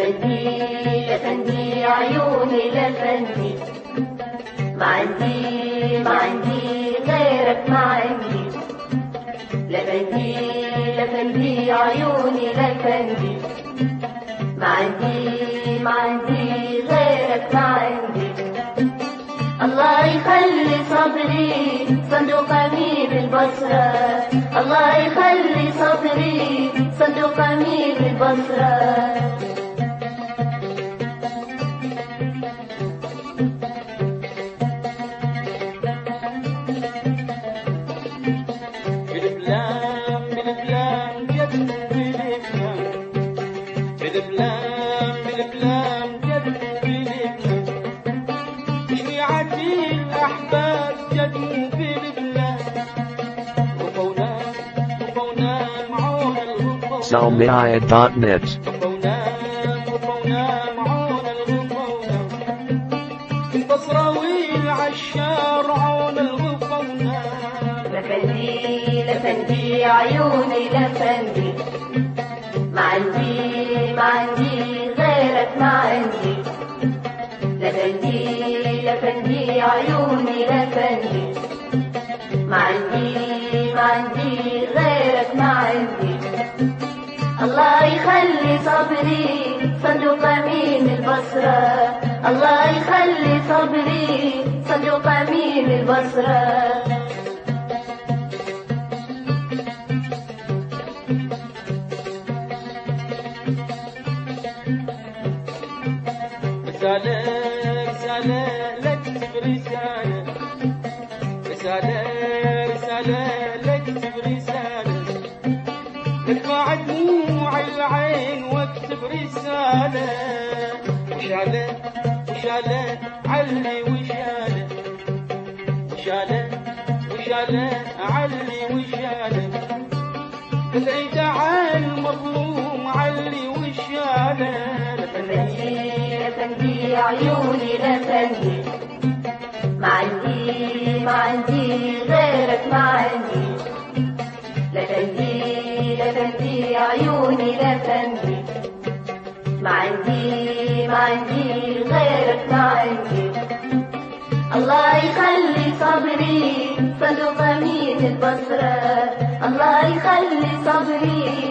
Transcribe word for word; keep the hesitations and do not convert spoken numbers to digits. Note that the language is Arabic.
لفندي لفندي عيوني لفندي، ما عندي ما عندي غيرك ما عندي. لفندي لفندي عيوني لفندي، ما عندي ما عندي غيرك ما عندي. الله يخلي صبري صندوق أمير البصرة، الله يخلي صبري صندوق أمير البصرة. بالبلام بالبلام جد بالبلام، بالبلام بالبلام جد بالبلام، شيعتي الأحباب جد بالبلام، رفونا رفونا معون الرفونا salmiya dot net. رفونا رفونا معون الرفونا، البصراوي العشار عون الرفونا. لفندي لفندي عيوني لفندي، ما عندي ما عندي غيرك ما عندي. لفندي لفندي عيوني لفندي، ما عندي ما عندي غيرك ما عندي. الله يخلي صبري صندوق أمين البصرة، الله يخلي صبري صندوق أمين البصرة. رسالة رسالة لك رسالة، رسالة رسالة لك رسالة، ارفع دموع العين واكتب رسالة. وشالة وشالة علي وشالة، وشالة وشالة علي وشالة، العيد على المظلوم علي وشالة. لفندي لفندي عيوني لفندي، ما عندي ما عندي غيرك ما عندي. لفندي لفندي عيوني لفندي، ما عندي ما عندي غيرك ما عندي. الله يخلي صبري صندوق أمين البصرة، الله يخلي صبري